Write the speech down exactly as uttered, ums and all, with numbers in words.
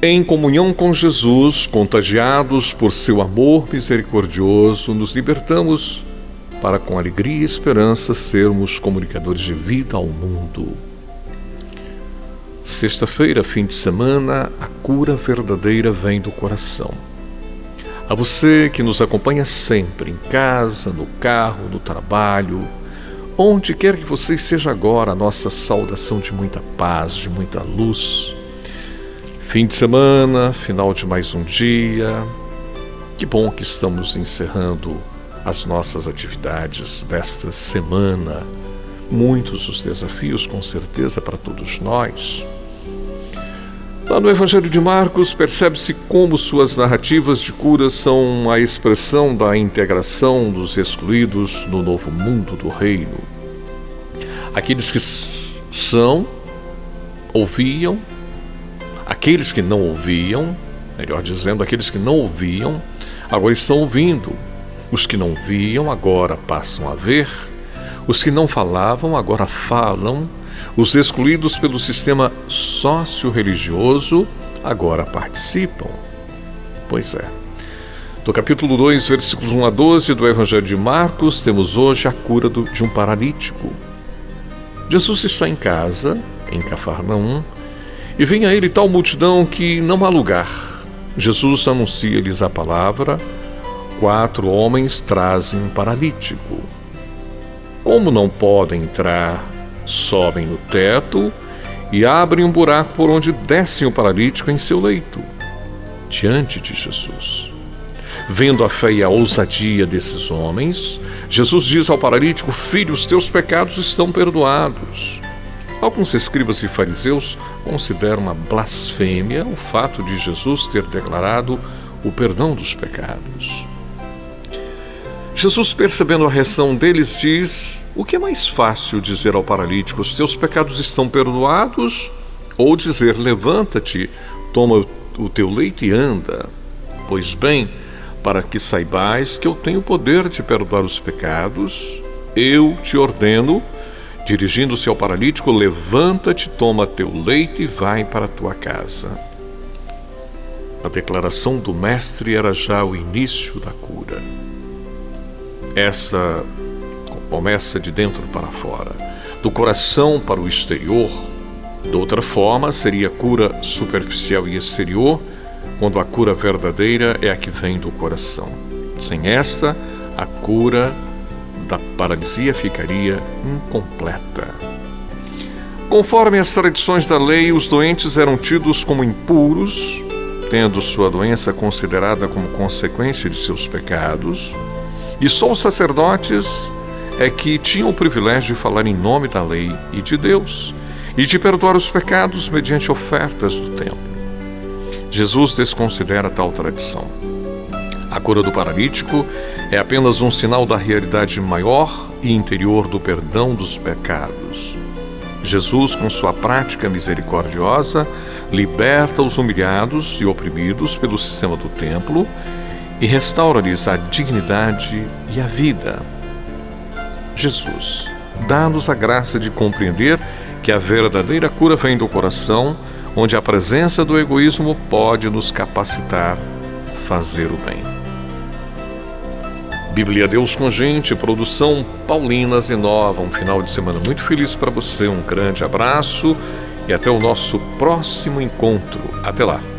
Em comunhão com Jesus, contagiados por seu amor misericordioso, nos libertamos para, com alegria e esperança, sermos comunicadores de vida ao mundo. Sexta-feira, fim de semana, a cura verdadeira vem do coração. A você que nos acompanha sempre, em casa, no carro, no trabalho, onde quer que você esteja agora, a nossa saudação de muita paz, de muita luz. Fim de semana, final de mais um dia. Que bom que estamos encerrando as nossas atividades desta semana. Muitos os desafios, com certeza, para todos nós. Lá no Evangelho de Marcos, percebe-se como suas narrativas de cura são a expressão da integração dos excluídos no novo mundo do reino. Aqueles que são, ouviam, aqueles que não ouviam, melhor dizendo, aqueles que não ouviam, agora estão ouvindo. Os que não viam, agora passam a ver. Os que não falavam, agora falam. Os excluídos pelo sistema sócio-religioso, agora participam. Pois é. Do capítulo dois, versículos um a doze do Evangelho de Marcos, temos hoje a cura do, de um paralítico. Jesus está em casa, em Cafarnaum, e vem a ele tal multidão que não há lugar. Jesus anuncia-lhes a palavra. Quatro homens trazem um paralítico. Como não podem entrar, sobem no teto e abrem um buraco por onde descem o paralítico em seu leito, diante de Jesus. Vendo a fé e a ousadia desses homens, Jesus diz ao paralítico: filho, os teus pecados estão perdoados. Alguns escribas e fariseus consideram uma blasfêmia o fato de Jesus ter declarado o perdão dos pecados. Jesus, percebendo a reação deles, diz: o que é mais fácil dizer ao paralítico, os teus pecados estão perdoados, ou dizer, levanta-te, toma o teu leito e anda? Pois bem, para que saibais que eu tenho o poder de perdoar os pecados, eu te ordeno, dirigindo-se ao paralítico, levanta-te, toma teu leito e vai para a tua casa. A declaração do mestre era já o início da cura. Essa começa de dentro para fora, do coração para o exterior. De outra forma, seria cura superficial e exterior, quando a cura verdadeira é a que vem do coração. Sem esta, a cura da paralisia ficaria incompleta. Conforme as tradições da lei, os doentes eram tidos como impuros, tendo sua doença considerada como consequência de seus pecados, e só os sacerdotes é que tinham o privilégio de falar em nome da lei e de Deus, e de perdoar os pecados mediante ofertas do templo. Jesus desconsidera tal tradição. A cura do paralítico é apenas um sinal da realidade maior e interior do perdão dos pecados. Jesus, com sua prática misericordiosa, liberta os humilhados e oprimidos pelo sistema do templo e restaura-lhes a dignidade e a vida. Jesus dá-nos a graça de compreender que a verdadeira cura vem do coração, onde a presença do egoísmo pode nos capacitar a fazer o bem. Bíblia Deus com Gente, produção Paulinas Inova. Um final de semana muito feliz para você, um grande abraço e até o nosso próximo encontro. Até lá!